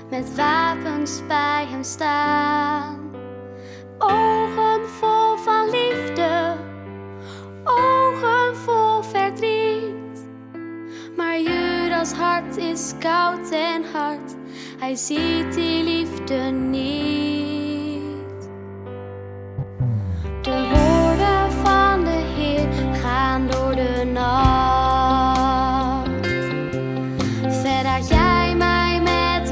met wapens bij hem staan. Ogen vol van liefde, ogen vol verdriet. Maar Judas hart is koud en hard, hij ziet die liefde niet.